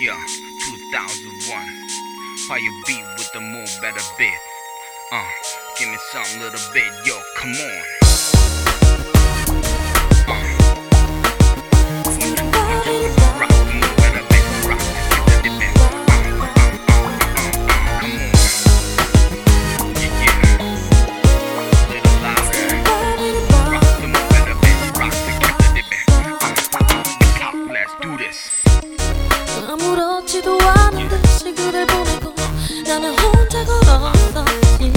Yeah, 2001. How you be with the move better bit? Give me some little bit, yo, come on. 아무렇지도 않은 듯이 그댈 보내고 나는 혼자 걸었었지.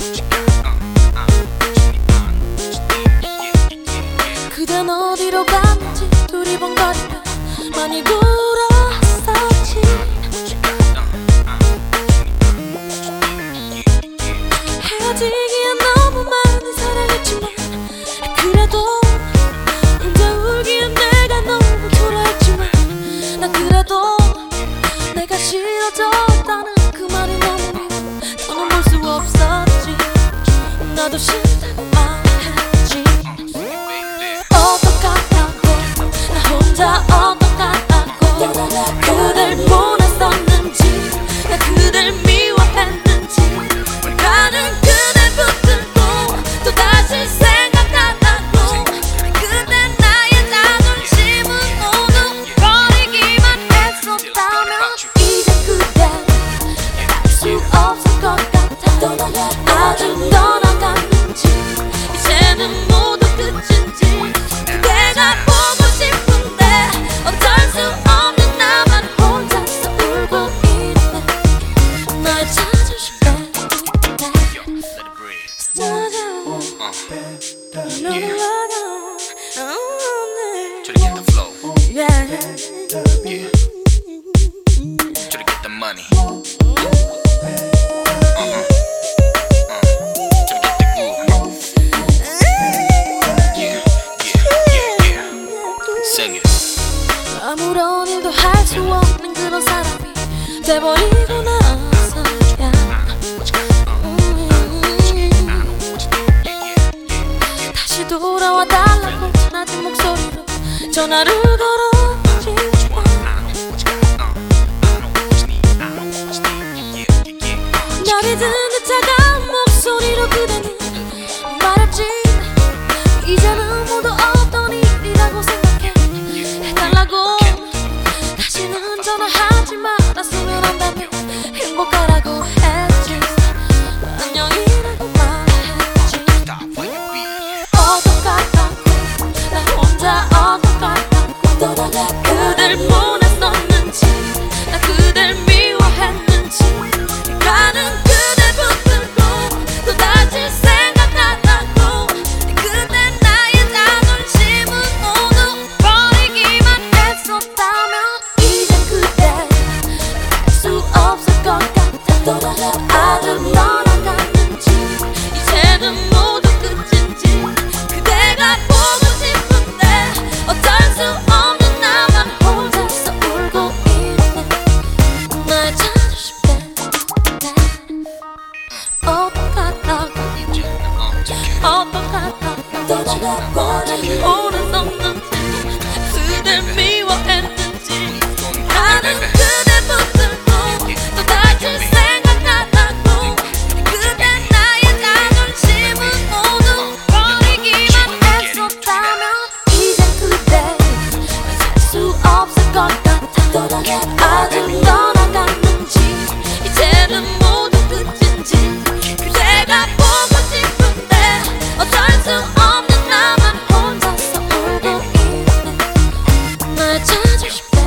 그댄 어디로 갔는지 두리번거리며 많이 울었었지. 헤어지기엔 너무 많이 사랑했지만 그래도 혼자 울기엔 내가 너무 초라했지만 난 그래도 내가 싫어졌다는 그 말이 너무 미워 더는 볼 수 없었지. 나도 싫다고 말했지. 어떡하라고 나 혼자 어떡하라고 그댈 보냈었는지 나 그댈 미워했는지 가는 그댈 붙들고 또다시 생각하라고 그대 나의 자존심은 모두 버리기만 했었다면 이제 그댈 알 수 없을 것 같아. 아직 떠나갔는지 이제는 모두 끝인지 그대가 보고 싶은데 어쩔 수 없는 나만 혼자서 울고 있네. 날 찾으실 때 Try to get the flow. yeah. Yeah. Try to get the money. Try to get the groove. Yeah, yeah, yeah, yeah. Sing it. 아무런 일도 할 수 없는 그런 사람이 돼버리고 나서야 다시 돌아와 달라고 낮은 목소리로 전화를 걸었지. 나를 듣는 듯 차가운 목소리로 그대는 말했지. 이제는 모두 없던 일이라고 생각해 해달라고 다시는 전화하지 말았으면 한다며 행복하라고 했지. 안녕이라고 말했지. 어떡하라고 나 혼자 어떡하라고 그댈 보냈었는지 나 그댈 미워했는지 가는 그댈 붙들고 또다시 생각하라고 그대 나의 자존심은 모두 버리기만 했었다면 이제 그댈 알 수 없을 것 같아. 아직 떠나갔는지 이제는 모두 끝인지 그대가 보고 싶은데 어쩔 수 없는 나만 혼자서 울고 있네. 날 찾으실 때 어떡하라고 오랬었는지 그댈 미워했는지 나는 그대 붙들고 또다시 생각하라고 그대 나의 자존심은 모두 버리기만 했었다면 이제 그대 살 수 없을 것 같아. 아직 떠나갔는지 이제는 모두 끝인지 그대가 보고 싶은데 어쩔 수 없는 나만 혼자서 울고 있네. 날 찾으실 때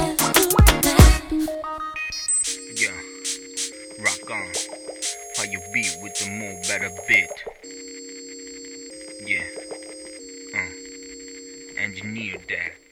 Yeah, rock on. How you be with the move better bit? Yeah, engineer that.